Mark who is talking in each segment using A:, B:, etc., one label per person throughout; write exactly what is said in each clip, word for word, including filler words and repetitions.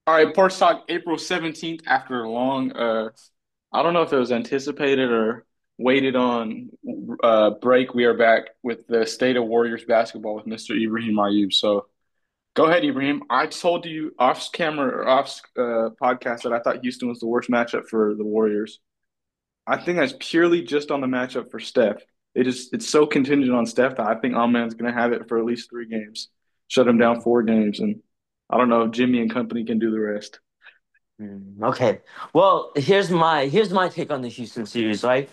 A: All right, Porch Talk, April seventeenth, after a long, uh, I don't know if it was anticipated or waited on uh, break. We are back with the State of Warriors basketball with Mister Ibrahim Ayub. So go ahead, Ibrahim. I told you off camera or off uh, podcast that I thought Houston was the worst matchup for the Warriors. I think that's purely just on the matchup for Steph. It is it's so contingent on Steph that I think Aman's going to have it for at least three games, shut him down four games, and I don't know if Jimmy and company can do the rest.
B: Mm, Okay. Well, here's my here's my take on the Houston series, right?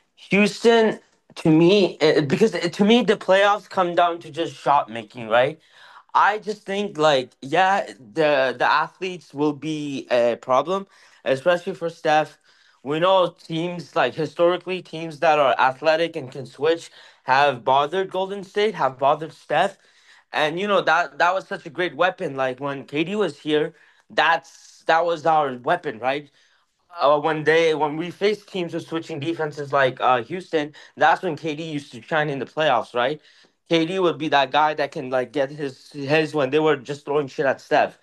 B: Houston, to me, eh, because eh, to me the playoffs come down to just shot making, right? I just think like yeah, the the athletes will be a problem, especially for Steph. We know teams like historically teams that are athletic and can switch have bothered Golden State, have bothered Steph. And you know that that was such a great weapon. Like when K D was here, that's that was our weapon, right? Uh, when they when we faced teams with switching defenses like uh, Houston, that's when K D used to shine in the playoffs, right? K D would be that guy that can like get his his when they were just throwing shit at Steph.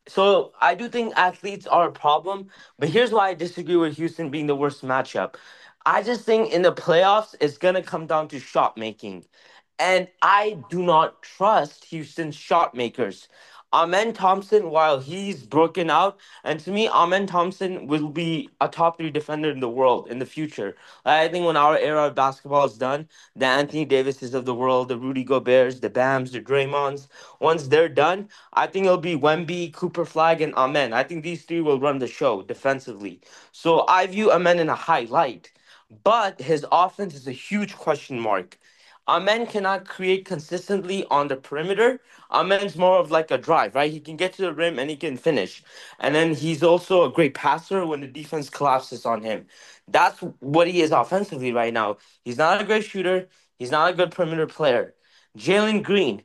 B: So I do think athletes are a problem, but here's why I disagree with Houston being the worst matchup. I just think in the playoffs it's gonna come down to shot making. And I do not trust Houston's shot makers. Amen Thompson, while he's broken out, and to me, Amen Thompson will be a top three defender in the world in the future. I think when our era of basketball is done, the Anthony Davises of the world, the Rudy Goberts, the Bams, the Draymonds, once they're done, I think it'll be Wemby, Cooper Flag, and Amen. I think these three will run the show defensively. So I view Amen in a high light, but his offense is a huge question mark. Amen cannot create consistently on the perimeter. Amen's more of like a drive, right? He can get to the rim and he can finish. And then he's also a great passer when the defense collapses on him. That's what he is offensively right now. He's not a great shooter. He's not a good perimeter player. Jalen Green,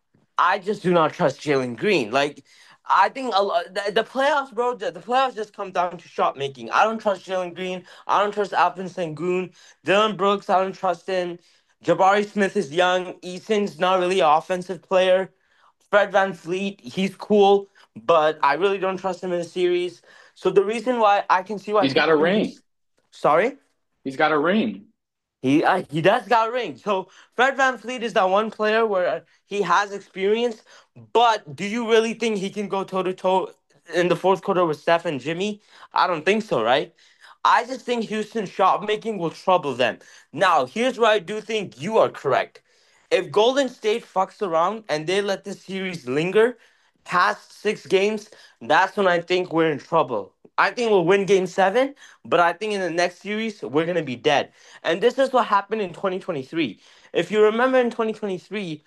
B: I just do not trust Jalen Green. Like, I think a lot, the, the playoffs, bro. The, the playoffs just come down to shot making. I don't trust Jalen Green. I don't trust Alvin Sengun. Dylan Brooks, I don't trust him. Jabari Smith is young. Eason's not really an offensive player. Fred Van Fleet, he's cool, but I really don't trust him in the series. So the reason why I can see why
A: He's got a
B: people in
A: ring.
B: Houston, sorry.
A: He's got a ring.
B: He uh, he does got a ring. So Fred Van Fleet is that one player where he has experience, but do you really think he can go toe to toe in the fourth quarter with Steph and Jimmy? I don't think so, right? I just think Houston's shot making will trouble them. Now, here's where I do think you are correct. If Golden State fucks around and they let this series linger past six games, that's when I think we're in trouble. I think we'll win game seven, but I think in the next series, we're going to be dead. And this is what happened in twenty twenty-three. If you remember in twenty twenty-three,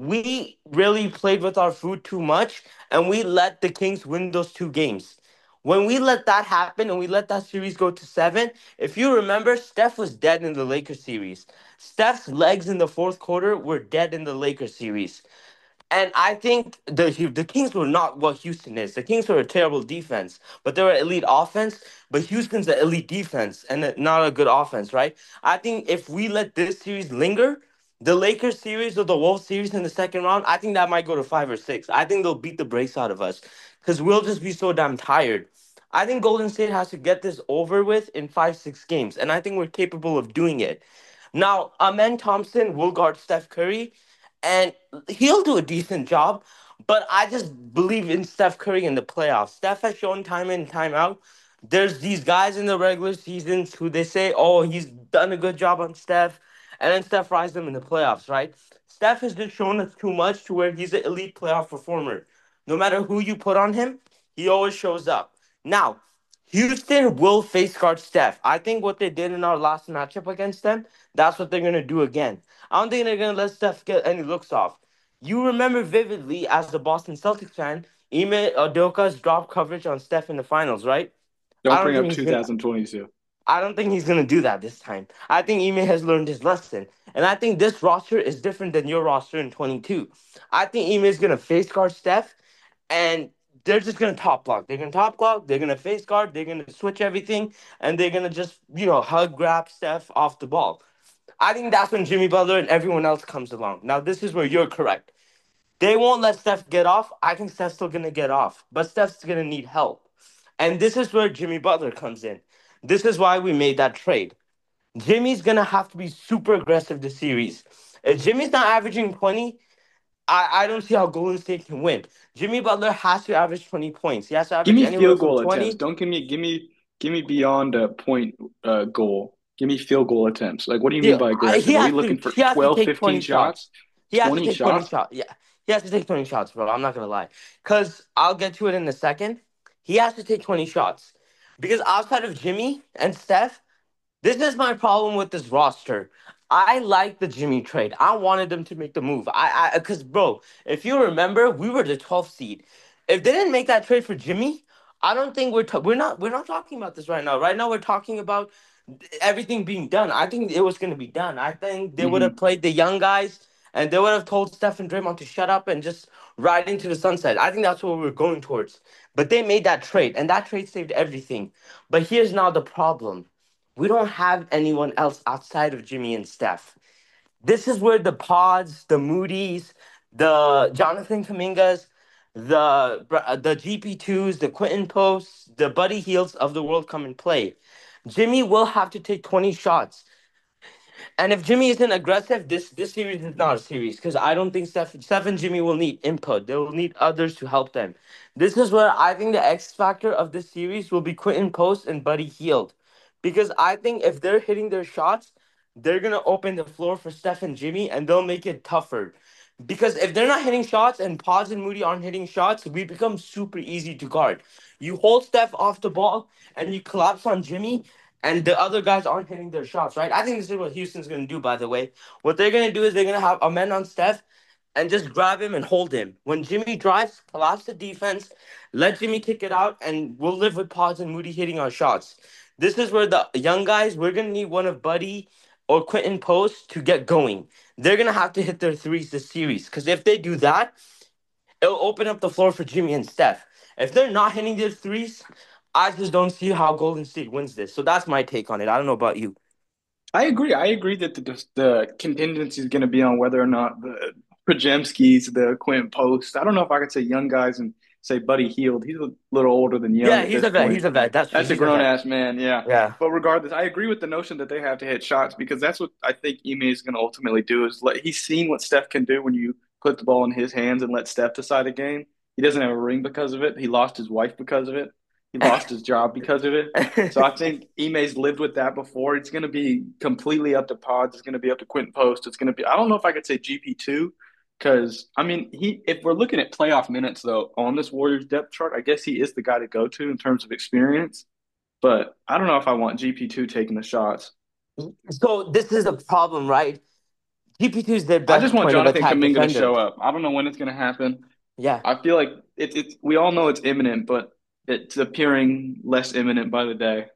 B: we really played with our food too much and we let the Kings win those two games. When we let that happen and we let that series go to seven, if you remember, Steph was dead in the Lakers series. Steph's legs in the fourth quarter were dead in the Lakers series. And I think the the Kings were not what Houston is. The Kings were a terrible defense, but they were elite offense. But Houston's an elite defense and a- not a good offense, right? I think if we let this series linger, the Lakers series or the Wolves series in the second round, I think that might go to five or six. I think they'll beat the brakes out of us because we'll just be so damn tired. I think Golden State has to get this over with in five, six games, and I think we're capable of doing it. Now, Amen Thompson will guard Steph Curry, and he'll do a decent job. But I just believe in Steph Curry in the playoffs. Steph has shown time in and time out. There's these guys in the regular seasons who they say, oh, he's done a good job on Steph, and then Steph rises them in the playoffs, right? Steph has just shown us too much to where he's an elite playoff performer. No matter who you put on him, he always shows up. Now, Houston will face guard Steph. I think what they did in our last matchup against them, that's what they're gonna do again. I don't think they're gonna let Steph get any looks off. You remember vividly as the Boston Celtics fan, Ime Udoka's drop coverage on Steph in the finals, right? I
A: Don't
B: don't
A: bring
B: think
A: up
B: he's gonna.
A: two thousand twenty-two.
B: I don't think he's gonna do that this time. I think Ime has learned his lesson, and I think this roster is different than your roster in twenty-two. I think Ime is gonna face guard Steph, and they're just gonna top block. They're gonna top block. They're gonna face guard. They're gonna switch everything, and they're gonna just you know hug grab Steph off the ball. I think that's when Jimmy Butler and everyone else comes along. Now this is where you're correct. They won't let Steph get off. I think Steph's still gonna get off, but Steph's gonna need help. And this is where Jimmy Butler comes in. This is why we made that trade. Jimmy's gonna have to be super aggressive this series. If Jimmy's not averaging twenty, I, I don't see how Golden State can win. Jimmy Butler has to average twenty points. He has to
A: Give
B: average
A: me
B: anywhere
A: field
B: from
A: goal attempts.
B: twenty.
A: Don't give me give me give me beyond a point uh, goal. Give me field goal attempts. Like, what do you
B: He,
A: mean by
B: I, he
A: aggressive? Are we
B: has to
A: looking for
B: he has to
A: twelve,
B: take
A: fifteen
B: twenty shots.
A: shots?
B: He has to
A: twenty
B: take twenty
A: shots?
B: shots. Yeah. He has to take twenty shots, bro. I'm not gonna lie. Cause I'll get to it in a second. He has to take twenty shots. Because outside of Jimmy and Steph, this is my problem with this roster. I like the Jimmy trade. I wanted them to make the move. I, I, because bro, if you remember, we were the twelfth seed. If they didn't make that trade for Jimmy, I don't think we're ta- we're not we're not talking about this right now. Right now, we're talking about everything being done. I think it was going to be done. I think they would have
A: Hmm.
B: played the young guys and they would have told Steph and Draymond to shut up and just ride into the sunset. I think that's what we were going towards. But they made that trade, and that trade saved everything. But here's now the problem: we don't have anyone else outside of Jimmy and Steph. This is where the Pods, the Moody's, the Jonathan Kamingas, the the G P twos, the Quentin Posts, the Buddy Heels of the world come and play. Jimmy will have to take twenty shots. And if Jimmy isn't aggressive, this this series is not a series because I don't think Steph, Steph and Jimmy will need input. They will need others to help them. This is where I think the X factor of this series will be Quentin Post and Buddy Heald. Because I think if they're hitting their shots, they're gonna open the floor for Steph and Jimmy and they'll make it tougher. Because if they're not hitting shots and Paz and Moody aren't hitting shots, we become super easy to guard. You hold Steph off the ball and you collapse on Jimmy, and the other guys aren't hitting their shots, right? I think this is what Houston's gonna do, by the way. What they're gonna do is they're gonna have a man on Steph and just grab him and hold him. When Jimmy drives, collapse the defense, let Jimmy kick it out, and we'll live with Pods and Moody hitting our shots. This is where the young guys, we're gonna need one of Buddy or Quentin Post to get going. They're gonna have to hit their threes this series. Because if they do that, it'll open up the floor for Jimmy and Steph. If they're not hitting their threes, I just don't see how Golden State wins this. So that's my take on it. I don't know about you.
A: I agree. I agree that the the contingency is going to be on whether or not the Pajemskis, the Quint Post. I don't know if I could say young guys and say Buddy Heald. He's a little older than young
B: Yeah,
A: at
B: he's
A: this
B: a vet.
A: point.
B: He's a vet. That's true.
A: That's a
B: He's a
A: grown
B: vet.
A: ass man, yeah.
B: Yeah.
A: But regardless, I agree with the notion that they have to hit shots because that's what I think Ime is going to ultimately do. Is let he's seen what Steph can do when you put the ball in his hands and let Steph decide a game. He doesn't have a ring because of it. He lost his wife because of it. He lost his job because of it. So I think Ime's lived with that before. It's going to be completely up to Pods. It's going to be up to Quentin Post. It's going to be. I don't know if I could say G P two because I mean he. If we're looking at playoff minutes though on this Warriors depth chart, I guess he is the guy to go to in terms of experience. But I don't know if I want G P two taking the shots.
B: So this is a problem, right? G P two is their
A: I just
B: best
A: want
B: point of
A: Jonathan
B: attack
A: Kuminga to
B: defender.
A: show up. I don't know when it's going to happen.
B: Yeah.
A: I feel like it's it's. We all know it's imminent, but it's appearing less imminent by the day.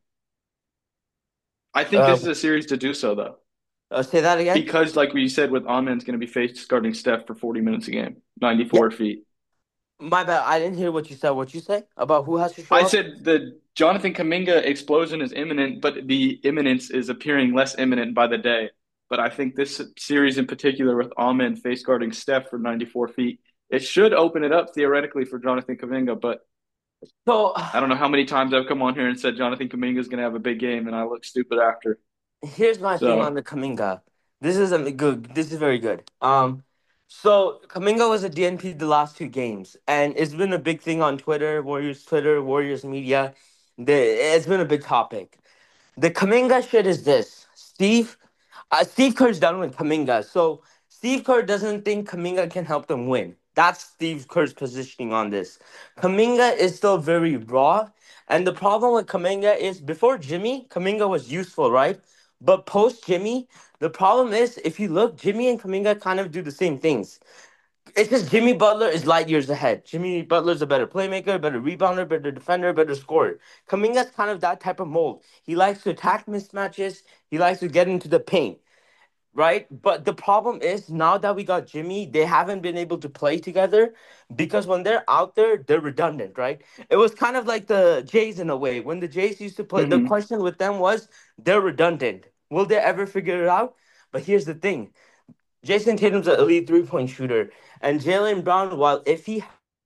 A: I think
B: Uh,
A: this is a series to do so though.
B: uh, say that again.
A: Because, like we said, with Amen's going to be face guarding Steph for forty minutes a game,
B: Yeah.
A: ninety-four feet.
B: My bad. I didn't hear what you said. What you say about who has to show
A: I
B: up?
A: said the Jonathan Kuminga explosion is imminent, but the imminence is appearing less imminent by the day. But I think this series in particular with Amen face guarding Steph for ninety-four feet, it should open it up theoretically for Jonathan Kuminga. But
B: So
A: I don't know how many times I've come on here and said Jonathan Kuminga is going to have a big game, and I look stupid after.
B: here's my thing on
A: So,
B: the Kaminga. This is a good. This is very good. Um, so Kaminga was a D N P the last two games, and it's been a big thing on Twitter, Warriors Twitter, Warriors media. The, it's been a big topic. The Kaminga shit is this. Steve, uh, Steve Kerr's done with Kaminga. So Steve Kerr doesn't think Kaminga can help them win. That's Steve Kerr's positioning on this. Kaminga is still very raw. And the problem with Kaminga is before Jimmy, Kaminga was useful, right? But post Jimmy, the problem is if you look, Jimmy and Kaminga kind of do the same things. It's just Jimmy Butler is light years ahead. Jimmy Butler's a better playmaker, better rebounder, better defender, better scorer. Kaminga's kind of that type of mold. He likes to attack mismatches. He likes to get into the paint, right? But the problem is now that we got Jimmy, they haven't been able to play together because when they're out there, they're redundant, right? It was kind of like the Jays in a way. When the Jays used to play, the
A: mhm.
B: question with them was they're redundant. Will they ever figure it out? But here's the thing. Jason Tatum's an elite three point shooter, and Jalen Brown, while if he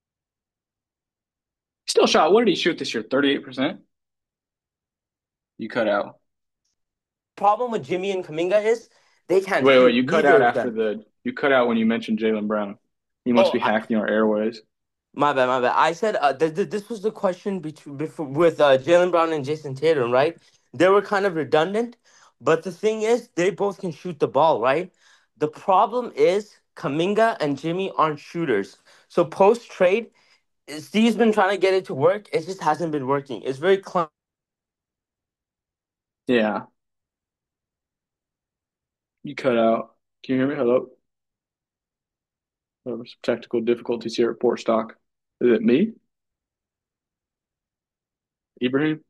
A: Still shot. What did he shoot this year? thirty-eight percent? You cut out.
B: problem with Jimmy and Kaminga is they can't
A: Wait, wait,
B: shoot.
A: you cut
B: Neither
A: out
B: of
A: after
B: them.
A: the you cut out when you mentioned Jalen Brown. He must
B: Oh,
A: be hacking our airways.
B: my bad, my bad. I said uh, th- th- this was the question between before, with uh, Jalen Brown and Jason Tatum, right? They were kind of redundant, but the thing is, they both can shoot the ball, right? The problem is Kaminga and Jimmy aren't shooters. So post trade, Steve's been trying to get it to work. It just hasn't been working. It's very clunky.
A: Yeah, you cut out. Can you hear me? Hello? There were some technical difficulties here at Port Stock. Is it me? Ibrahim?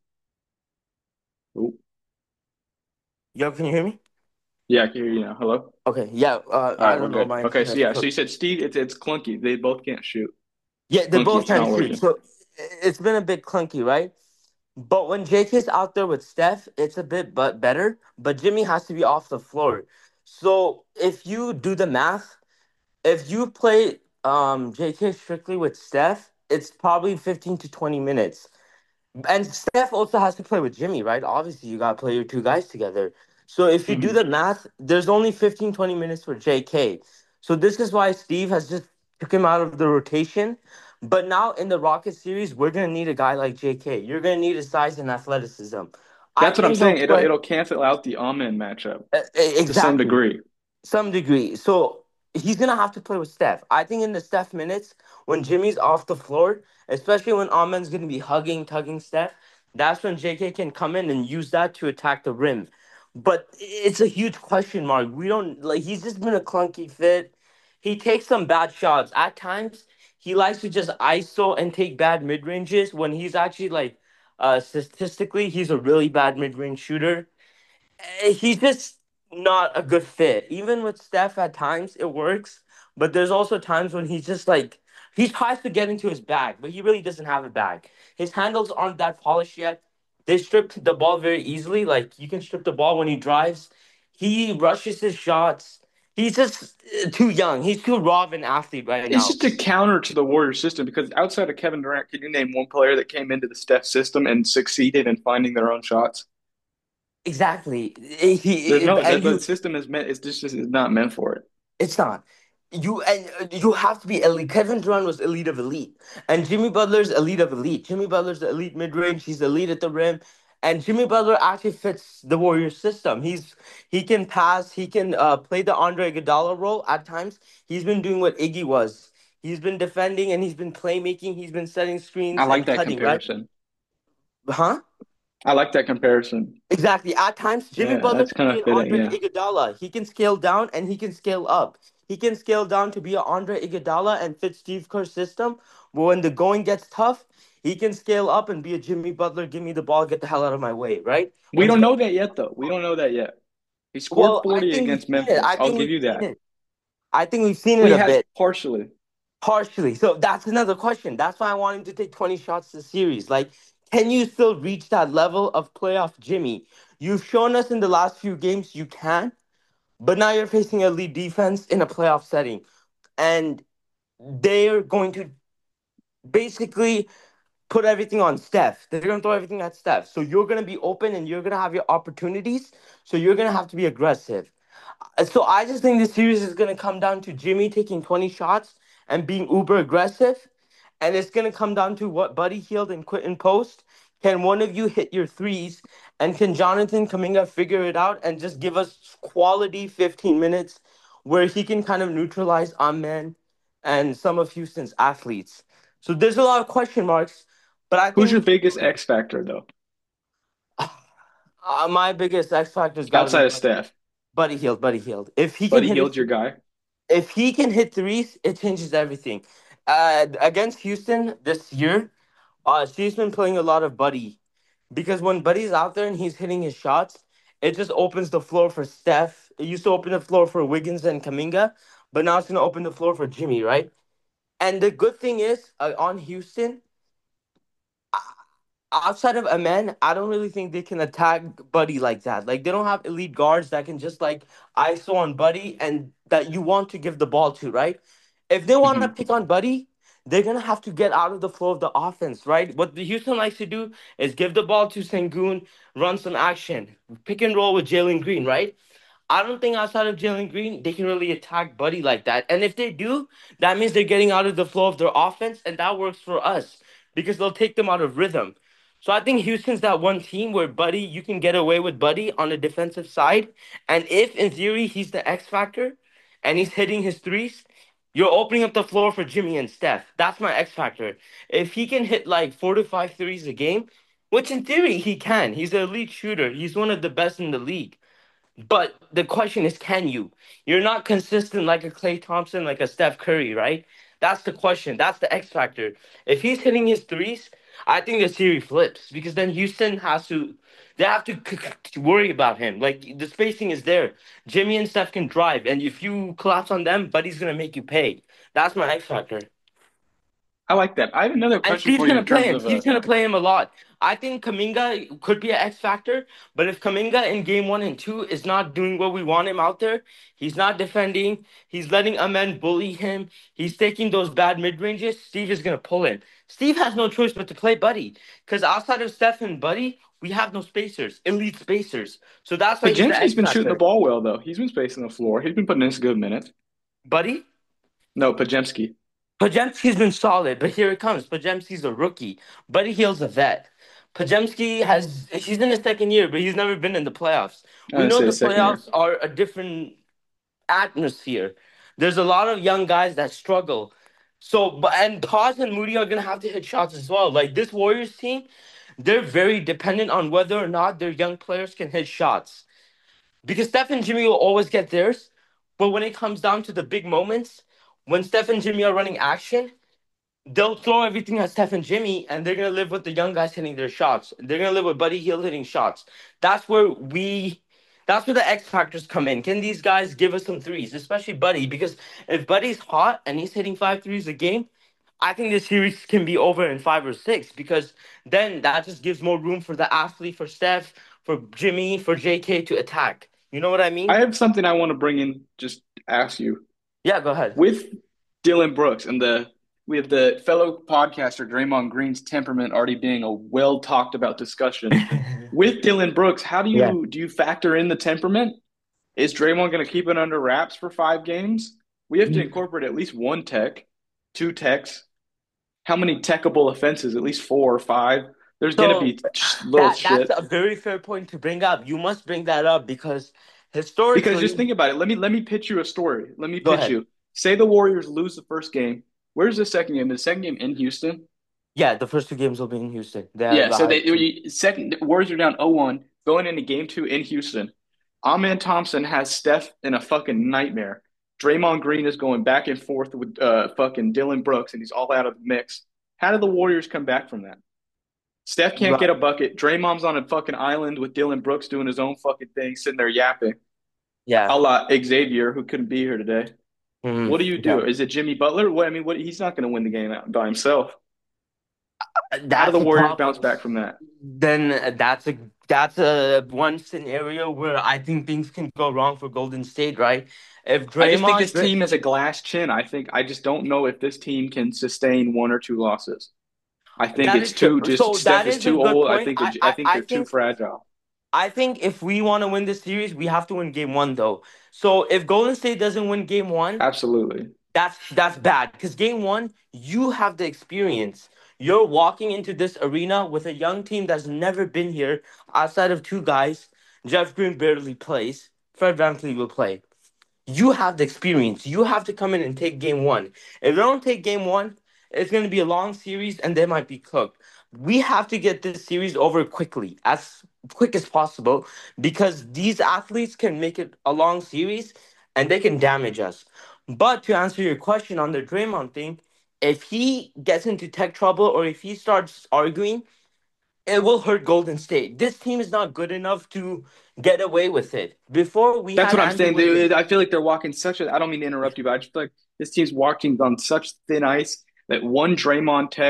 A: Oh,
B: Yo, can you hear me?
A: yeah, I can hear you now. Hello?
B: Okay, yeah. Uh,
A: All
B: I
A: right, we're
B: don't know.
A: good.
B: My
A: Okay, so
B: internet's
A: yeah, so
B: crook-
A: you said Steve, it's it's clunky. They both can't shoot.
B: yeah, they
A: Clunky,
B: both
A: it's
B: can
A: not
B: shoot.
A: working.
B: So it's been a bit clunky, right? But when J K's out there with Steph, it's a bit but better. But Jimmy has to be off the floor. So if you do the math, if you play um J K strictly with Steph, it's probably fifteen to twenty minutes. And Steph also has to play with Jimmy, right? Obviously, you got to play your two guys together. So if you do
A: Hmm.
B: the math, there's only fifteen twenty minutes for J K. So this is why Steve has just took him out of the rotation. But now in the Rocket series, we're going to need a guy like J K. You're going to need his size and athleticism. I
A: That's what I'm
B: think he'll
A: saying. It'll
B: play.
A: it'll cancel out the Amen matchup
B: Uh, e-
A: to some
B: exactly.
A: degree.
B: Some degree. So he's gonna have to play with Steph. I think in the Steph minutes, when Jimmy's off the floor, especially when Amen's gonna be hugging, tugging Steph, that's when J K can come in and use that to attack the rim. But it's a huge question mark. We don't like he's just been a clunky fit. He takes some bad shots. At times, he likes to just I S O and take bad mid ranges when he's actually like uh statistically he's a really bad mid range shooter. Eh, he's just not a good fit. Even with Steph, at times it works, but there's also times when he's just like he tries to get into his bag, but he really doesn't have a bag. His handles aren't that polished yet. They stripped the ball very easily. Like you can strip the ball when he drives. He rushes his shots. He's just uh, too young. He's too raw of an athlete right
A: It's
B: now.
A: just a counter to the Warriors system because outside of Kevin Durant, can you name one player that came into the Steph system and succeeded in finding their own shots?
B: Exactly. Eh,
A: There's
B: He,
A: no the,
B: and
A: the
B: you
A: system is meant. It's just is not meant for it.
B: It's not. You and uh, you have to be elite. Kevin Durant was elite of elite, and Jimmy Butler's elite of elite. Jimmy Butler's the elite mid range. He's elite at the rim, and Jimmy Butler actually fits the Warriors system. He's he can pass. He can uh, play the Andre Iguodala role at times. He's been doing what Iggy was. He's been defending and he's been playmaking. He's been setting
A: I
B: screens
A: like
B: and
A: that
B: cutting. Right?
A: comparison.
B: Huh?
A: I like that comparison.
B: Exactly. At times, Jimmy
A: Yeah,
B: Butler
A: that's
B: can
A: kind
B: be
A: of
B: an
A: fitting.
B: Andre
A: Yeah,
B: Iguodala. He can scale down and he can scale up. He can scale down to be an Andre Iguodala and fit Steve Kerr's system. But when the going gets tough, he can scale up and be a Jimmy Butler. Give me the ball, get the hell out of my way. Right?
A: we
B: When
A: don't
B: Steph,
A: know that yet, though. We don't know that yet. He scored
B: well, I
A: forty
B: think we've
A: against
B: seen it.
A: Memphis.
B: I
A: I'll
B: think
A: give
B: we've
A: you
B: seen
A: that.
B: it. I think we've seen it
A: We
B: a
A: had
B: bit.
A: partially.
B: Partially. So that's another question. That's why I want him to take twenty shots this series. Like, can you still reach that level of playoff Jimmy? You've shown us in the last few games you can. But now you're facing a lead defense in a playoff setting, and they're going to basically put everything on Steph. They're going to throw everything at Steph. So you're going to be open and you're going to have your opportunities. So you're going to have to be aggressive. Uh, So I just think this series is going to come down to Jimmy taking twenty shots and being uber aggressive. And it's going to come down to what Buddy Hield and Quentin Post. Can one of you hit your threes? And can Jonathan Kaminga figure it out and just give us quality fifteen minutes where he can kind of neutralize Amen and some of Houston's athletes? So there's a lot of question marks, but I
A: Who's
B: think
A: your
B: we can do
A: biggest
B: it.
A: X factor, though,
B: Uh, my biggest X factor's got to be
A: outside of
B: Buddy,
A: Steph?
B: Buddy Hield. Buddy Hield. If he can
A: Buddy
B: hit a
A: Hield's your
B: three,
A: guy.
B: if he can hit threes, it changes everything. Uh, against Houston this year, uh, she's been playing a lot of Buddy because when Buddy's out there and he's hitting his shots, it just opens the floor for Steph. It used to open the floor for Wiggins and Kaminga, but now it's gonna open the floor for Jimmy, right? And the good thing is uh, on Houston, outside of Amen, I don't really think they can attack Buddy like that. Like they don't have elite guards that can just like I S O on Buddy and that you want to give the ball to, right? If they want to
A: Hmm.
B: pick on Buddy, they're gonna have to get out of the flow of the offense, right? What the Houston likes to do is give the ball to Sengun, run some action, pick and roll with Jalen Green, right? I don't think outside of Jalen Green they can really attack Buddy like that. And if they do, that means they're getting out of the flow of their offense, and that works for us because they'll take them out of rhythm. So I think Houston's that one team where Buddy, you can get away with Buddy on the defensive side. And if in theory he's the X factor and he's hitting his threes, you're opening up the floor for Jimmy and Steph. That's my X factor. If he can hit like four to five threes a game, which in theory he can, he's an elite shooter. He's one of the best in the league. But the question is, can you? You're not consistent like a Klay Thompson, like a Steph Curry, right? That's the question. That's the X factor. If he's hitting his threes, I think the series flips because then Houston has to, they have to c- c- worry about him. Like the spacing is there. Jimmy and Steph can drive, and if you collapse on them, Buddy's gonna make you pay. That's my X factor.
A: I like that. I have another
B: And
A: question
B: Steve's
A: for you
B: gonna
A: in
B: play
A: terms
B: him.
A: of uh,
B: Steve's gonna play him a lot. I think Kaminga could be an X factor, but if Kaminga in game one and two is not doing what we want him out there, he's not defending, he's letting Amen bully him, he's taking those bad mid ranges, Steve is gonna pull him. Steve has no choice but to play Buddy. Because outside of Steph and Buddy, we have no spacers, elite spacers. So that's why he's the
A: Pajemski's
B: X
A: been shooting the
B: factor.
A: ball well though. He's been spacing the floor. He's been putting in some good minutes.
B: Buddy?
A: No, Pajemski.
B: Pajemski's been solid, but here it comes. Pajemski's a rookie. Buddy Hield's a vet. Pajemski has he's in his second year, but he's never been in the playoffs. We
A: I
B: know
A: say
B: the
A: second year.
B: playoffs are a different atmosphere. There's a lot of young guys that struggle. So, but and Paz and Moody are gonna have to hit shots as well. Like this Warriors team, they're very dependent on whether or not their young players can hit shots. Because Steph and Jimmy will always get theirs, but when it comes down to the big moments, when Steph and Jimmy are running action, they'll throw everything at Steph and Jimmy, and they're gonna live with the young guys hitting their shots. They're gonna live with Buddy Hield hitting shots. That's where we. That's where the X factors come in. Can these guys give us some threes, especially Buddy? Because if Buddy's hot and he's hitting five threes a game, I think this series can be over in five or six. Because then that just gives more room for the athlete, for Steph, for Jimmy, for J K to attack. You know what I
A: I
B: mean?
A: have something I want to bring in. Just ask you
B: Yeah, go ahead.
A: with Dylan Brooks and the we have the fellow podcaster Draymond Green's temperament already being a well talked about discussion. With Dylan Brooks, how do
B: Yeah.
A: you do you factor in the temperament? Is Draymond going to keep it under wraps for five games? We have to incorporate at least one tech, two techs. How many techable offenses? At least four or five. There's going to
B: So
A: be little
B: that that's
A: shit.
B: a very fair point to bring up. You must bring that up because
A: Because just
B: historically,
A: think about it. Let me let me pitch you a story. Let me
B: go
A: pitch
B: ahead.
A: you. Say the Warriors lose the first game. Where's the second game? The second game in Houston.
B: Yeah, the first two games will be in Houston. They have
A: Yeah,
B: the
A: so
B: high.
A: they second Warriors are down oh one going into game two in Houston. Amen Thompson has Steph in a fucking nightmare. Draymond Green is going back and forth with uh fucking Dylan Brooks, and he's all out of the mix. How do the Warriors come back from that? Steph can't
B: Right.
A: get a bucket. Draymond's on a fucking island with Dylan Brooks doing his own fucking thing, sitting there yapping,
B: Yeah.
A: a la Xavier, who couldn't be here today.
B: Mhm.
A: What do you do?
B: Yeah.
A: Is it Jimmy Butler? What I mean, what he's not going to win the game by himself. How do the
B: That's a
A: Warriors bounce
B: problem.
A: back from that?
B: Then that's a that's a one scenario where I think things can go wrong for Golden State, right? If
A: I just think
B: Draymond,
A: this team has a glass chin. I think I just don't know if this team can sustain one or two losses. I think
B: that
A: it's
B: is true.
A: too just
B: So
A: Steph
B: that
A: is
B: is a
A: too
B: good
A: old. I
B: point.
A: think
B: I
A: it, I
B: I,
A: think
B: I
A: they're too
B: think
A: fragile.
B: I think if we want to win this series, we have to win game one though. So if Golden State doesn't win game one,
A: Absolutely.
B: that's that's bad. Because game one, you have the experience. You're walking into this arena with a young team that's never been here outside of two guys. Jeff Green barely plays. Fred VanVleet will play. You have the experience. You have to come in and take game one. If they don't take game one, it's going to be a long series and they might be cooked. We have to get this series over quickly, as quick as possible, because these athletes can make it a long series and they can damage us. But to answer your question on the Draymond thing, if he gets into tech trouble or if he starts arguing, it will hurt Golden State. This team is not good enough to get away with it. Before we
A: That's
B: had
A: what I'm
B: Andrew
A: saying. They,
B: Wiggins.
A: I feel like they're walking such a. I don't mean to interrupt you, but I just feel like this team's walking on such thin ice that one Draymond Tech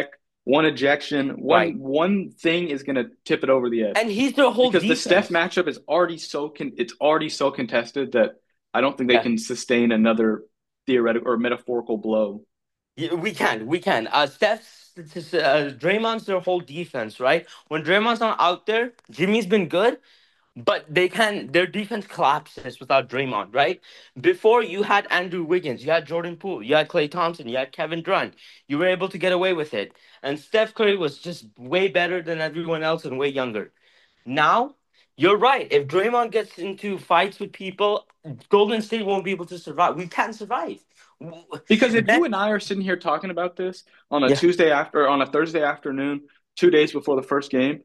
A: one ejection,
B: Right.
A: one one thing is going to tip it over the edge
B: And he's their whole
A: because the Steph
B: defense.
A: matchup is already so con- it's already so contested that I don't think they
B: Yeah.
A: can sustain another theoretical or metaphorical blow.
B: Yeah, we can, we can. Uh, Steph's, uh, Draymond's their whole defense, right? When Draymond's not out there, Jimmy's been good, but they can. Their defense collapses without Draymond, right? Before you had Andrew Wiggins, you had Jordan Poole, you had Klay Thompson, you had Kevin Durant. You were able to get away with it, and Steph Curry was just way better than everyone else and way younger. Now, you're right. If Draymond gets into fights with people, Golden State won't be able to survive. We can't survive.
A: Because if
B: Then,
A: you and I are sitting here talking about this on a
B: yeah.
A: Tuesday after on a Thursday afternoon, two days before the first game,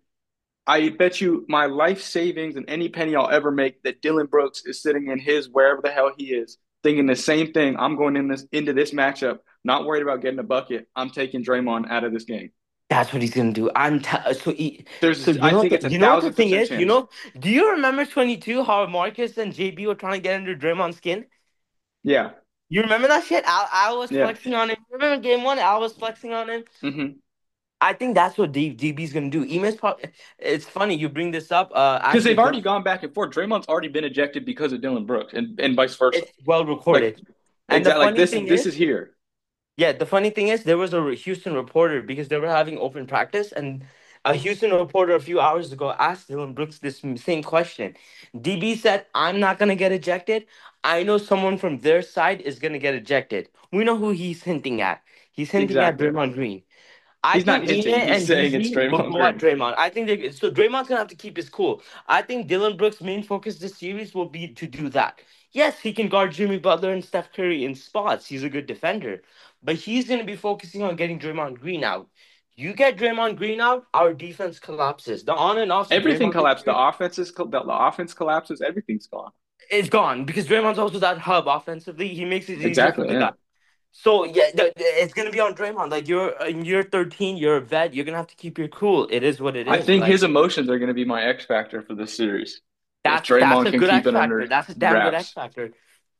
A: I bet you my life savings and any penny I'll ever make that Dylan Brooks is sitting in his wherever the hell he is, thinking the same thing. I'm going in this into this matchup, not worried about getting a bucket. I'm taking Draymond out of this game.
B: That's what he's gonna do. I'm t- so he, so
A: There's,
B: you
A: I
B: know what
A: think
B: the,
A: it's a
B: you know what the
A: thousand
B: thing
A: percent
B: is. You
A: chance.
B: know, do you remember twenty two how Marcus and J B were trying to get under Draymond's skin?
A: Yeah,
B: You remember that shit? Al, Al was
A: yeah.
B: flexing on him. Remember game one? Al was flexing on him.
A: Mm-hmm.
B: I think that's what D- DB's gonna do. Emes, pro- it's funny you bring this up. Uh,
A: Because
B: actually,
A: they've
B: John,
A: already gone back and forth. Draymond's already been ejected because of Dylan Brooks, and and vice versa.
B: it's well
A: Like
B: recorded. And the
A: exactly, like
B: funny
A: this
B: thing
A: this is
B: is,
A: here.
B: yeah, the funny thing is, there was a Houston reporter because they were having open practice, and a Houston reporter a few hours ago asked Dylan Brooks this same question. D B said, "I'm not gonna get ejected. I know someone from their side is gonna get ejected." We know who he's hinting at. He's hinting at
A: Exactly.
B: Draymond Green. I
A: He's not
B: think Ime
A: hinting. He's
B: and
A: saying it's
B: D B will
A: Draymond
B: go at
A: Green.
B: Draymond. I think they so Draymond's gonna have to keep his cool. I think Dylan Brooks' main focus this series will be to do that. Yes, he can guard Jimmy Butler and Steph Curry in spots. He's a good defender, but he's gonna be focusing on getting Draymond Green out. You get Draymond Green out, our defense collapses. The on and offs of
A: Everything
B: Draymond this
A: collapsed. The
B: year
A: offense is the offense collapses. Everything's gone.
B: is gone because Draymond's also that hub offensively. He makes it easier for
A: Exactly.
B: the
A: Yeah.
B: guy. So yeah, th- th- it's gonna be on Draymond. Like you're in year thirteen, you're a vet. You're gonna have to keep your cool. It is what it
A: I
B: is.
A: think
B: Like
A: his emotions are going to be my X factor for this series. If
B: that's that's
A: Draymond
B: a
A: can
B: good
A: keep
B: X
A: it
B: factor.
A: under
B: That's a damn good X
A: wraps,
B: factor.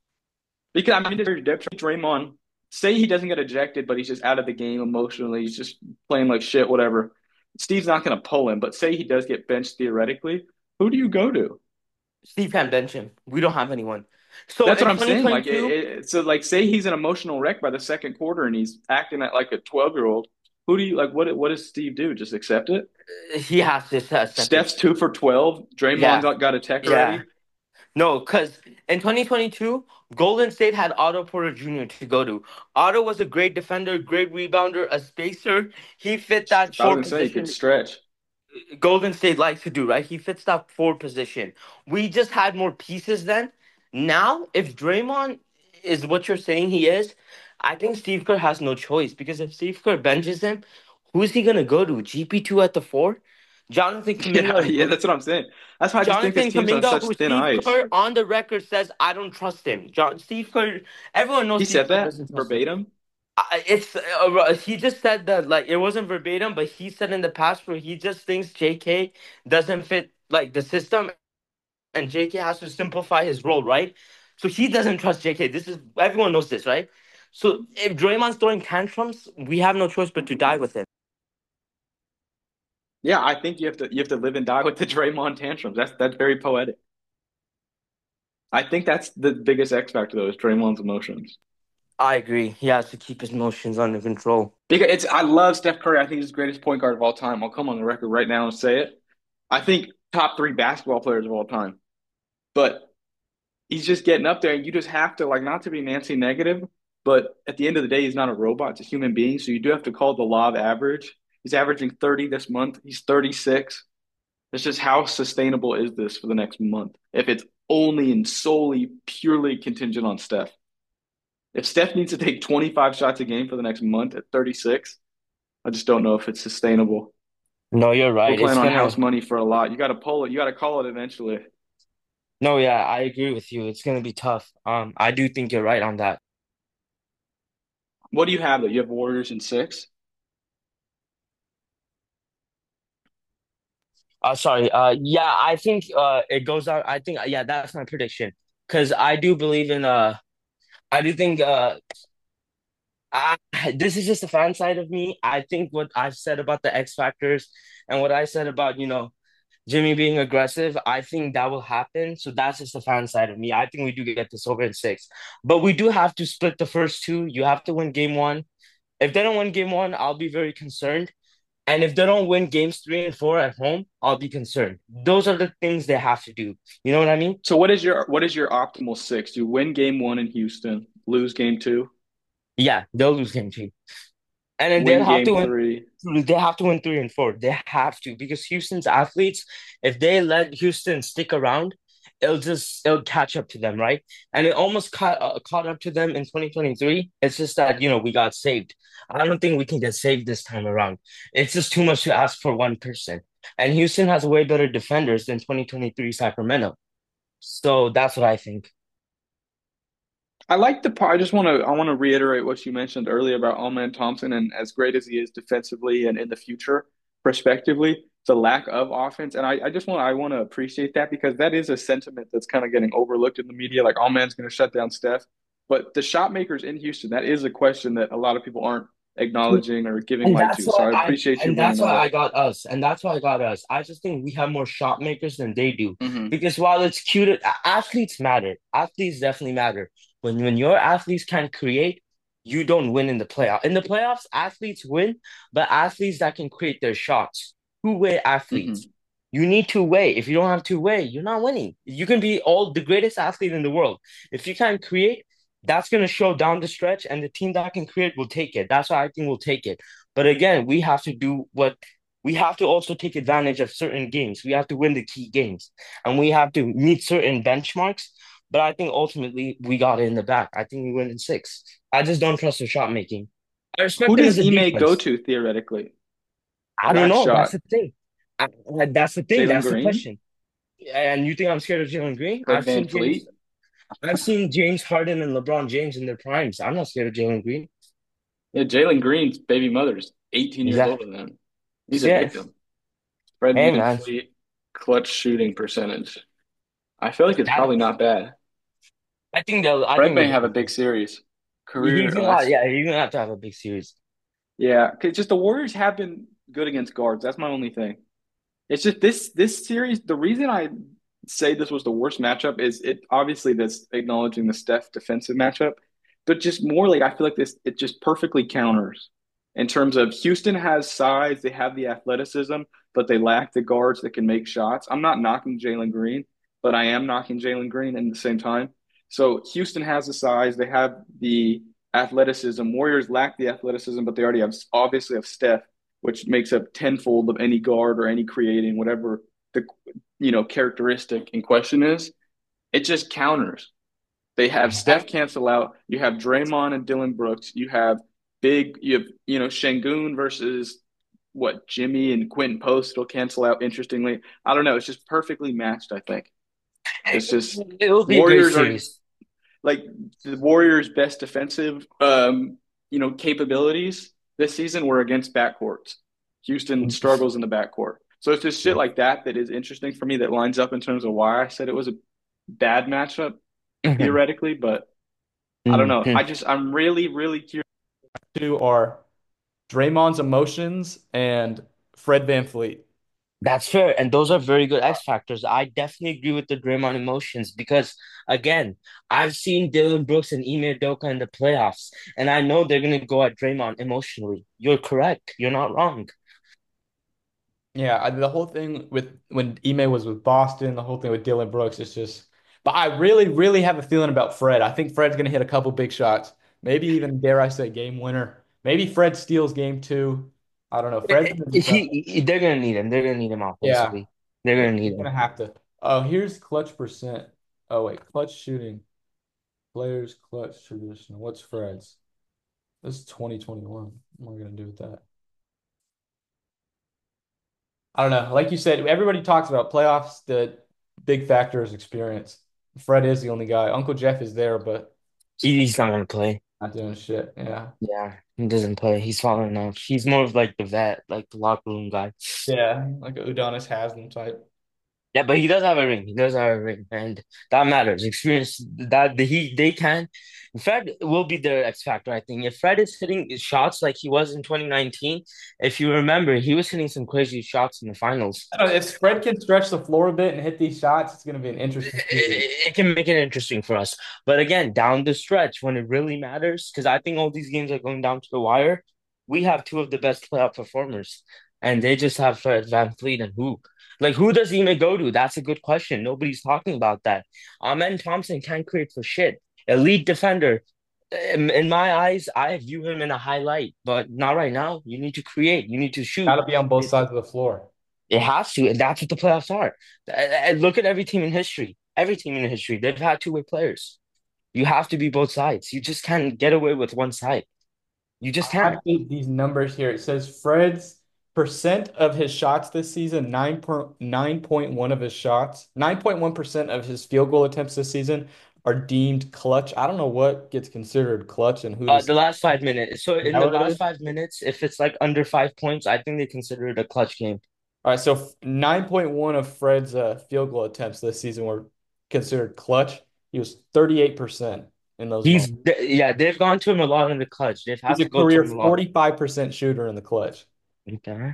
A: because I mean, Draymond, say he doesn't get ejected, but he's just out of the game emotionally. He's just playing like shit, whatever. Steve's not going to pull him, but say he does get benched theoretically, who do you go to?
B: Steve can't bench him. We don't have anyone. So
A: That's what
B: in
A: I'm saying. Like, it,
B: twenty twenty-two,
A: it, so like, say he's an emotional wreck by the second quarter and he's acting like a twelve year old. Who do you like? What what does Steve do? Just accept it?
B: he has to accept it.
A: Steph's two for twelve. Draymond
B: Yeah,
A: got, got a tech
B: yeah.
A: already.
B: No, because in twenty twenty-two, Golden State had Otto Porter Junior to go to. Otto was a great defender, great rebounder, a spacer. He fit that
A: I was
B: four
A: gonna say he could
B: position
A: stretch.
B: Golden State likes to do, right? He fits that four position. We just had more pieces then. Now, if Draymond is what you're saying he is, I think Steve Kerr has no choice because if Steve Kerr benches him, who's he gonna go to? G P two at the four? Jonathan
A: Yeah,
B: Kaminga,
A: yeah, that's what I'm saying. That's why I just think this
B: Jonathan
A: team's on
B: Kaminga,
A: such
B: who
A: thin
B: Steve
A: ice.
B: Kerr on the record says I don't trust him. John, Steve Kerr, everyone knows
A: He
B: Steve
A: said
B: Kerr
A: that
B: doesn't trust him.
A: verbatim.
B: I- It's uh, he just said that like it wasn't verbatim, but he said in the past where he just thinks J K doesn't fit like the system, and J K has to simplify his role, right? So he doesn't trust J K. This is everyone knows this, right? So if Draymond's throwing tantrums, we have no choice but to die with him.
A: Yeah, I think you have to you have to live and die with the Draymond tantrums. That's that's very poetic. I think that's the biggest X factor though is Draymond's emotions.
B: I agree. He has to keep his emotions under control.
A: Because it's I love Steph Curry. I think he's the greatest point guard of all time. I'll come on the record right now and say it. I think top three basketball players of all time. But he's just getting up there, and you just have to like not to be Nancy negative, but at the end of the day, he's not a robot; it's a human being. So you do have to call the law of average. He's averaging thirty this month. He's thirty-six. It's just how sustainable is this for the next month if it's only and solely purely contingent on Steph? If Steph needs to take twenty-five shots a game for the next month at thirty-six, I just don't know if it's sustainable.
B: No, you're
A: We're
B: right.
A: playing
B: It's
A: on house
B: gonna.
A: money for a lot. You got to pull it. You got to call it eventually.
B: No, yeah, I agree with you. It's gonna be tough. Um, I do think you're right on that.
A: What do you have though? You have Warriors in six.
B: Uh, sorry. Uh, yeah, I think uh it goes out. I think yeah, that's my prediction because I do believe in uh I do think uh I, this is just the fan side of me. I think what I've said about the X factors and what I said about, you know, Jimmy being aggressive, I think that will happen. So that's just the fan side of me. I think we do get this over in six. But we do have to split the first two. You have to win game one. If they don't win game one, I'll be very concerned. And if they don't win games three and four at home, I'll be concerned. Those are the things they have to do. You know what I mean?
A: So what is your what is your optimal six? You win game one in Houston, lose game two,
B: Yeah, they'll lose game two. And then they'll
A: win
B: have to
A: game
B: win.
A: three.
B: They have to win three and four. They have to because Houston's athletes, if they let Houston stick around, it'll just it'll catch up to them, right? And it almost caught uh, caught up to them in twenty twenty-three. It's just that you know we got saved. I don't think we can get saved this time around. It's just too much to ask for one person. And Houston has way better defenders than twenty twenty-three Sacramento. So that's what I think.
A: I like the part. I just want to I want to reiterate what you mentioned earlier about Allman Thompson, and as great as he is defensively and in the future, prospectively, the lack of offense. And I, I just want I want to appreciate that because that is a sentiment that's kind of getting overlooked in the media. Like Allman's going to shut down Steph, but the shot makers in Houston, that is a question that a lot of people aren't acknowledging or giving
B: And
A: light
B: that's
A: to. So
B: why
A: I
B: I
A: appreciate you
B: and
A: bringing
B: that's
A: that
B: why I
A: up.
B: got us. And that's why I got us. I just think we have more shot makers than they do.
A: Hmm.
B: Because while it's cute, a- athletes matter. Athletes definitely matter. When when your athletes can't create, you don't win in the playoff. In the playoffs, athletes win, but athletes that can create their shots. Two-way athletes.
A: Hmm.
B: You need two-way. If you don't have two-way, you're not winning. You can be all the greatest athlete in the world. If you can't create, that's going to show down the stretch, and the team that can create will take it. That's why I think we'll take it. But again, we have to do what we have to also take advantage of certain games. We have to win the key games and we have to meet certain benchmarks. But I think ultimately we got it in the back. I think we win in six. I just don't trust the shot making. I respect
A: Who
B: them
A: does
B: as a
A: Ime go
B: defense.
A: to theoretically?
B: I don't
A: Last
B: know. That's
A: shot,
B: the thing. I, I- that's the thing.
A: Jalen
B: That's the
A: Green,
B: question. And you think I'm scared of Jalen Green?
A: Fred
B: I've
A: Van
B: seen James.
A: Fleet.
B: I've seen James Harden and LeBron James in their primes. I'm not scared of Jalen Green.
A: Yeah, Jalen Green's baby mother's eighteen years older
B: Exactly.
A: than him. He's a
B: Yeah.
A: victim. Fred
B: Hey
A: Van
B: man.
A: Fleet, clutch shooting percentage. I feel like it's
B: That,
A: probably not bad.
B: I think they'll. I
A: Fred
B: think
A: may
B: they'll
A: have a
B: get
A: big
B: it.
A: series.
B: He's
A: Career, oh,
B: gonna.
A: that's,
B: Yeah, he's gonna have to have a big series.
A: yeah, 'cause just the Warriors have been good against guards. That's my only thing. It's just this this series, the reason I say this was the worst matchup is it obviously that's acknowledging the Steph defensive matchup, but just more like I feel like this it just perfectly counters in terms of Houston has size, they have the athleticism, but they lack the guards that can make shots. I'm not knocking Jalen Green, but I am knocking Jalen Green at the same time. So Houston has the size, they have the athleticism. Warriors lack the athleticism, but they already have obviously have Steph, which makes up tenfold of any guard or any creating, whatever the you know characteristic in question is. It just counters. They have
B: I,
A: Steph cancel out. You have Draymond and Dylan Brooks. You have big. You have you know Shangoon versus what Jimmy and Quentin Post will cancel out. Interestingly, I don't know. It's just perfectly matched. I think it's just
B: it will be a great
A: Warriors are
B: series.
A: like the Warriors' best defensive, um, you know, capabilities this season were against backcourts. Houston struggles in the backcourt. So it's just shit like that that is interesting for me that lines up in terms of why I said it was a bad matchup
B: Mhm.
A: theoretically, but I don't know.
B: Mhm.
A: I just I'm really really curious.
C: Two are Draymond's emotions and Fred Van Fleet.
B: That's fair, and those are very good X factors. I definitely agree with the Draymond emotions because, again, I've seen Dylan Brooks and Ime Udoka in the playoffs, and I know they're gonna go at Draymond emotionally. You're correct. You're not wrong.
C: Yeah, I- the whole thing with when Ime was with Boston, the whole thing with Dylan Brooks is just. But I really, really have a feeling about Fred. I think Fred's gonna hit a couple big shots. Maybe even, dare I say, game winner. Maybe Fred steals game two. I don't know. Fred's gonna do something.
B: He, he- they're gonna need him. They're gonna need him
C: Yeah,
B: offensively. They're
C: yeah,
B: gonna need
C: he's
B: him.
C: gonna have to. Oh, here's clutch percent. Oh wait, clutch shooting. Players clutch traditional. What's Fred's? This is twenty twenty-one. What am I gonna do with that? I don't know. Like you said, everybody talks about playoffs. The big factor is experience. Fred is the only guy. Uncle Jeff is there, but
B: He- He's not gonna play.
C: not doing shit. Yeah.
B: Yeah, he doesn't play. He's falling off. He's more of like the vet, like the locker room guy.
C: Yeah. Like a Udonis Haslam type.
B: Yeah, but he does have a ring. He does have a ring, and that matters. Experience that the, he they can. Fred will be their X factor, I think. If Fred is hitting shots like he was in twenty nineteen, if you remember, he was hitting some crazy shots in the finals.
C: I don't know, if spread can stretch the floor a bit and hit these shots, it's going to be an interesting series.
B: It, it can make it interesting for us. But again, down the stretch when it really matters, because I think all these games are going down to the wire. We have two of the best playoff performers, and they just have Fred VanVleet and who. Like, who does Ime go to? That's a good question. Nobody's talking about that. Amen Thompson can't create for shit. Elite defender. In, in my eyes, I view him in a highlight, but not right now. You need to create. You need to
C: Got
B: shoot.
C: to be on both
B: It,
C: sides of the floor.
B: it has to, and that's what the playoffs are. And and look at every team in history. Every team in history, they've had two-way players. You have to be both sides. You just can't get away with one side. You just
C: I
B: can't.
C: have these numbers here. It says Fred's percent of his shots this season, nine point nine point one of his shots, nine point one percent of his field goal attempts this season are deemed clutch. I don't know what gets considered clutch and who
B: Uh,
C: does.
B: the last five minutes. So
C: Is
B: in
C: that
B: the
C: what it
B: last
C: is?
B: five minutes, if it's like under five points, I think they consider it a clutch game.
C: All right, so nine point one of Fred's uh, field goal attempts this season were considered clutch. He was thirty-eight percent in those
B: He's
C: moments.
B: th- yeah, they've gone to him a lot in the clutch. They've
C: He's
B: had
C: a
B: to go to
C: career
B: him a lot.
C: forty-five percent shooter in the clutch.
B: Okay.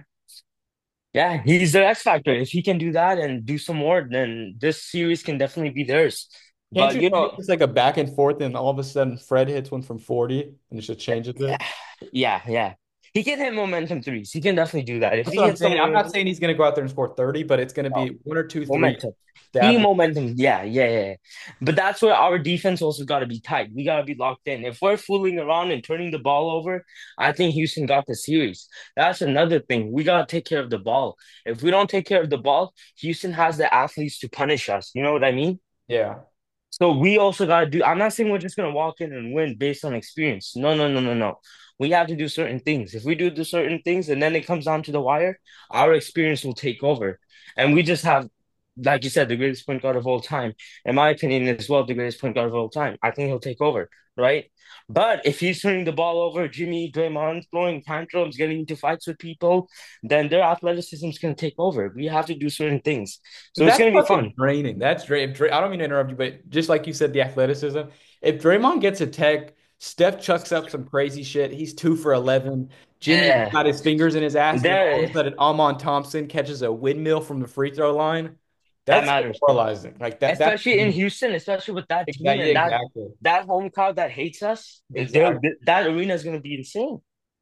B: Yeah, he's the X factor. If he can do that and do some more, then this series can definitely be theirs.
C: Can't
B: But
C: you
B: you
C: think
B: know,
C: it's like a back and forth, and all of a sudden Fred hits one from forty and it just changes it?
B: yeah, yeah, he can hit momentum threes. He can definitely do that. If
C: That's
B: he
C: what I'm
B: hits some
C: saying. I'm not
B: momentum,
C: saying he's going to go out there and score thirty, but it's going to be one or two threes
B: momentum. Team
C: stabbed.
B: momentum. Yeah, yeah, yeah. yeah. But that's where our defense also got to be tight. We got to be locked in. If we're fooling around and turning the ball over, I think Houston got the series. That's another thing. We got to take care of the ball. If we don't take care of the ball, Houston has the athletes to punish us. You know what I mean?
C: Yeah.
B: So we also got to do, I'm not saying we're just going to walk in and win based on experience. No, no, no, no, no. We have to do certain things. If we do the certain things and then it comes down to the wire, our experience will take over. And we just have, like you said, the greatest point guard of all time. In my opinion, as well, the greatest point guard of all time. I think he'll take over, right? But if he's turning the ball over, Jimmy, Draymond throwing tantrums, getting into fights with people, then their athleticism is going to take over. We have to do certain things. So it's
C: That's
B: going to be
C: fucking
B: fun.
C: draining. That's Dray. If Dray I don't mean to interrupt you, but just like you said, the athleticism. If Draymond gets a tech, Steph chucks up some crazy shit. He's two for eleven. Jimmy's
B: Yeah.
C: got his fingers in his ass, and then all of a
B: There,
C: sudden, Amon Thompson catches a windmill from the free throw line.
B: that
C: That's
B: matters.
C: demoralizing. Like that. That's
B: Especially in Houston, especially with that team
C: exactly
B: and that
C: exactly
B: that home crowd that hates us, they'll,
C: exactly.
B: that arena is going to be insane.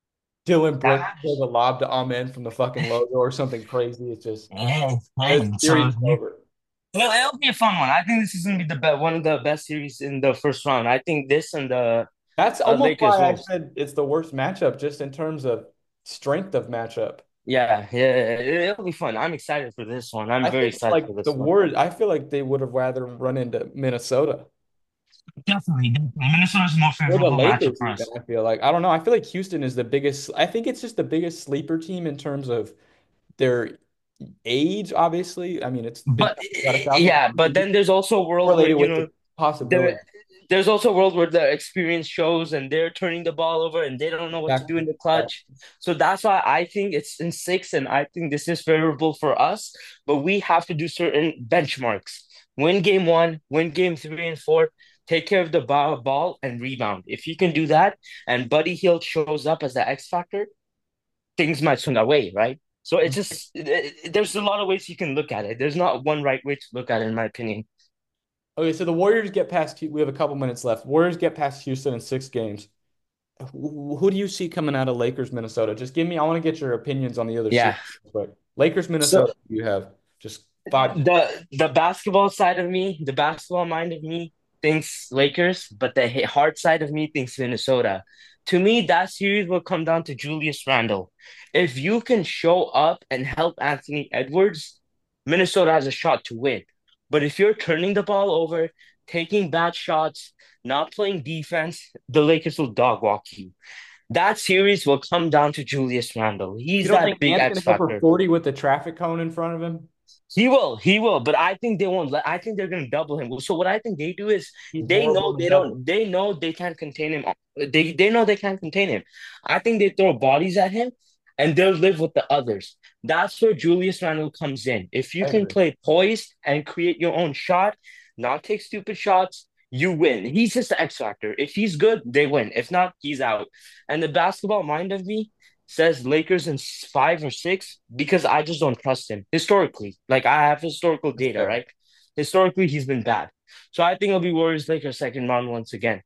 C: Dylan
B: That
C: Brooks throws
B: matters.
C: a lob to Amen from the fucking logo or something crazy. It's just
B: Yeah,
C: the
B: hey,
C: series
B: so
C: is over.
B: it'll, it'll be a fun one. I think this is going to be the best, one of the best series in the first round. I think this and the
C: That's
B: uh,
C: almost
B: Lakers
C: why I
B: Wolves.
C: said it's the worst matchup, just in terms of strength of matchup.
B: Yeah, yeah, it'll be fun. I'm excited for this one. I'm
C: I
B: very
C: think
B: excited
C: like
B: for
C: the
B: this one.
C: Warriors, I feel like they would have rather run into Minnesota
B: Definitely, Minnesota's more
C: or the
B: favorable matchup
C: Lakers
B: for
C: even.
B: us.
C: I feel like I don't know. I feel like Houston is the biggest. I think it's just the biggest sleeper team in terms of their age. Obviously, I mean it's been
B: But
C: about a thousand
B: yeah, but then there's also a world where
C: correlated
B: you
C: with the
B: know there
C: possibility.
B: there's also a world where the experience shows and they're turning the ball over and they don't know what to do
C: Exactly.
B: in the clutch. So that's why I think it's in six, and I think this is favorable for us. But we have to do certain benchmarks. Win game one, win game three and four, take care of the ball, ball and rebound. If you can do that and Buddy Hield shows up as the X factor, things might swing our way, right? So it's just it, it- there's a lot of ways you can look at it. There's not one right way to look at it, in my opinion.
C: Okay, so the Warriors get past. We have a couple minutes left. Warriors get past Houston in six games. Who, who do you see coming out of Lakers, Minnesota? Just give me. I want to get your opinions on the other series.
B: Yeah.
C: But Lakers,
B: So
C: Minnesota. You have just five.
B: the the basketball side of me, the basketball mind of me thinks Lakers, but the he- heart side of me thinks Minnesota. To me, that series will come down to Julius Randle. If you can show up and help Anthony Edwards, Minnesota has a shot to win. But if you're turning the ball over, taking bad shots, not playing defense, the Lakers will dog walk you. That series will come down to Julius Randle.
C: You
B: He's
C: don't
B: that
C: think
B: big
C: Ant's
B: X
C: gonna go for
B: factor.
C: forty with the traffic cone in front of him?
B: He will, he will, but I think they won't let. I think they're going to double him. So what I think they do is
C: He's
B: they
C: horrible
B: know
C: in the
B: they
C: double.
B: don't. They know they can't contain him. They they know they can't contain him. I think they throw bodies at him, and they'll live with the others. That's where Julius Randle comes in. If you
C: I
B: can
C: agree.
B: play poised and create your own shot, not take stupid shots, you win. He's just the X factor. If he's good, they win. If not, he's out. And the basketball mind of me says Lakers in five or six because I just don't trust him historically. Like I have historical
C: That's
B: data,
C: fair.
B: right? Historically, he's been bad. So I think it'll be Warriors Lakers second round once again.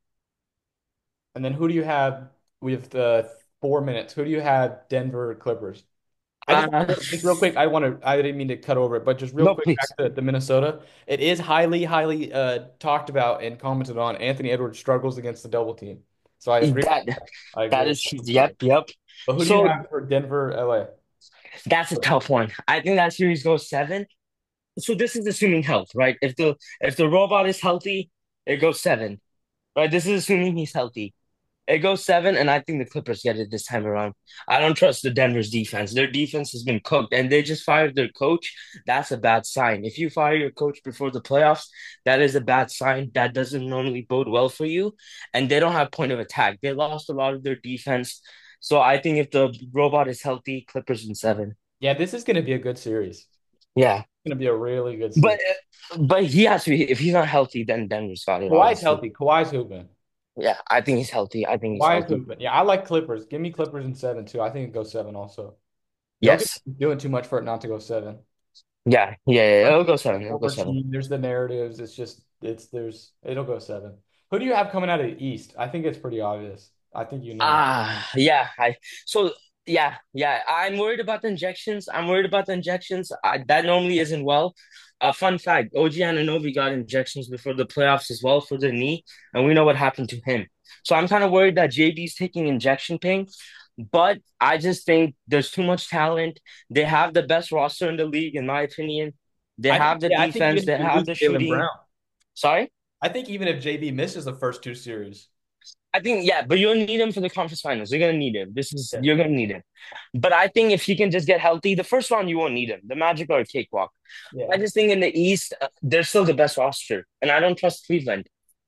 C: And then who do you have with the four minutes? Who do you have Denver Clippers? I just
B: Uh,
C: just real quick, I want to I didn't mean to cut over it, but just real
B: no,
C: quick
B: please.
C: back to the Minnesota. It is highly, highly uh talked about and commented on. Anthony Edwards struggles against the double team. So I agree.
B: That
C: I
B: that
C: agree.
B: is yep, yep.
C: But who do you
B: So
C: have for Denver, L A?
B: that's a tough one. I think that series goes seven. So this is assuming health, right? If the if the robot is healthy, it goes seven, right? This is assuming he's healthy. It goes seven, and I think the Clippers get it this time around. I don't trust the Denver's defense. Their defense has been cooked, and they just fired their coach. That's a bad sign. If you fire your coach before the playoffs, that is a bad sign. That doesn't normally bode well for you. And they don't have point of attack. They lost a lot of their defense. So I think if the robot is healthy, Clippers in seven.
C: Yeah, this is going to be a good series. It's
B: Yeah,
C: going to be a really good
B: but
C: series.
B: but he has to be. If he's not healthy, then Denver's got it.
C: Kawhi's
B: Obviously,
C: healthy. Kawhi's hooping.
B: yeah. I think he's healthy. I think he's
C: Kawhi's
B: healthy.
C: hooping. Yeah, I like Clippers. Give me Clippers in seven too. I think it goes seven also. Jokic
B: Yes.
C: is doing too much for it not to go seven.
B: Yeah. Yeah. Yeah. It'll go seven. It'll go
C: Over
B: seven.
C: team. There's the narratives. It's just it's there's it'll go seven. Who do you have coming out of the East? I think it's pretty obvious. I think you know.
B: Ah, yeah. I so yeah, yeah. I'm worried about the injections. I'm worried about the injections. I, that normally isn't well. Uh, fun fact: O G Anunoby got injections before the playoffs as well for the knee, and we know what happened to him. So I'm kind of worried that J B's taking injection pain. But I just think there's too much talent. They have the best roster in the league, in my opinion. They
C: I think
B: have the
C: yeah, I think
B: defense.
C: even if
B: They
C: you
B: have
C: lose
B: the
C: Jaylen
B: shooting.
C: Brown,
B: Sorry.
C: I think even if J B misses the first two series.
B: I think yeah, but you'll need him for the conference finals. You're gonna need him. This is
C: Yeah.
B: you're gonna need him. But I think if he can just get healthy, the first round you won't need him. The Magic are a cakewalk. I
C: Yeah.
B: just think in the East, uh, they're still the best roster, and I don't trust Cleveland.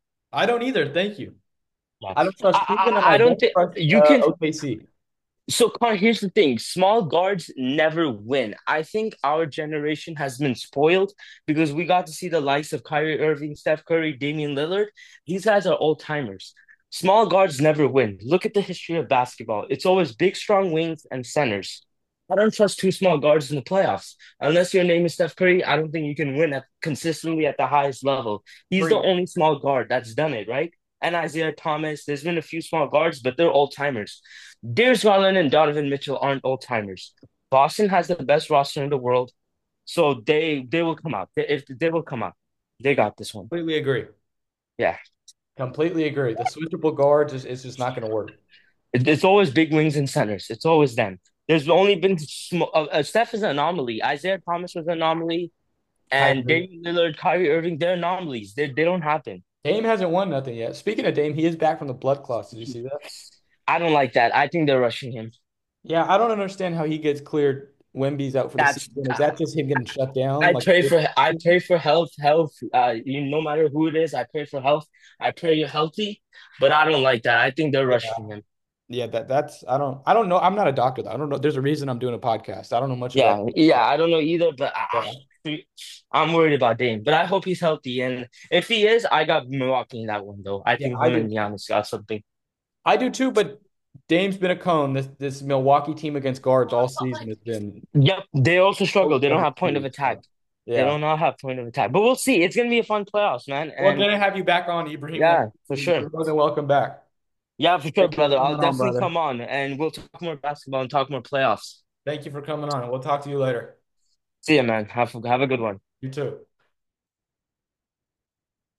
C: I don't either. Thank you.
B: Yeah.
C: I don't trust Cleveland
B: I,
C: and
B: I,
C: I
B: I don't
C: don't
B: think
C: trust
B: you
C: uh,
B: can.
C: O K C.
B: So, Connor, here's the thing: small guards never win. I think our generation has been spoiled because we got to see the likes of Kyrie Irving, Steph Curry, Damian Lillard. These guys are old timers. Small guards never win. Look at the history of basketball. It's always big, strong wings and centers. I don't trust two small guards in the playoffs. Unless your name is Steph Curry, I don't think you can win at, consistently at the highest level. He's the
C: Agreed.
B: only small guard that's done it, right? And Isaiah Thomas, there's been a few small guards, but they're old timers. Darius Garland and Donovan Mitchell aren't old timers. Boston has the best roster in the world, so they they will come out. They, if they will come out, they got this one.
C: Completely agree.
B: Yeah,
C: Completely agree. The switchable guards is, is just not going to work.
B: it, it's always big wings and centers. It's always them. There's only been sm- uh, uh, Steph is an anomaly. Isaiah Thomas was an anomaly,
C: I
B: and
C: agree.
B: Damian Lillard, Kyrie Irving, they're anomalies. They they don't happen.
C: Dame hasn't won nothing yet. Speaking of Dame, he is back from the blood clots. Did you see that?
B: I don't like that. I think they're rushing him.
C: Yeah, I don't understand how he gets cleared. Wemby's out for the
B: That's
C: season. Is that just him getting shut down?
B: I
C: Like,
B: pray for I pray for health, health. Uh, you no matter who it is, I pray for health. I pray you're healthy, but I don't like that. I think they're
C: yeah,
B: rushing him.
C: yeah, that that's I don't I don't know. I'm not a doctor though. I don't know. There's a reason I'm doing a podcast. I don't know much about.
B: Yeah, yeah. I don't know either, but I,
C: Yeah,
B: I, I'm worried about Dame. But I hope he's healthy, and if he is, I got Milwaukee in that one though. I
C: yeah,
B: think
C: I
B: him
C: do.
B: and Giannis got something.
C: I do too. But Dame's been a cone. This this Milwaukee team against guards all season has been.
B: Yep, they also struggle. They don't have point of attack.
C: So,
B: They
C: yeah.
B: don't know have point of attack. But we'll see. It's gonna be a fun playoffs, man.
C: We're
B: And
C: gonna have you back on, Ibrahim.
B: yeah, for sure.
C: You're more than welcome back.
B: Yeah, for sure,
C: Thank you for
B: brother. I'll
C: coming on,
B: definitely
C: brother.
B: come on, and we'll talk more basketball and talk more playoffs.
C: Thank you for coming on. We'll talk to you later.
B: See ya, man. Have have a good one.
C: You too.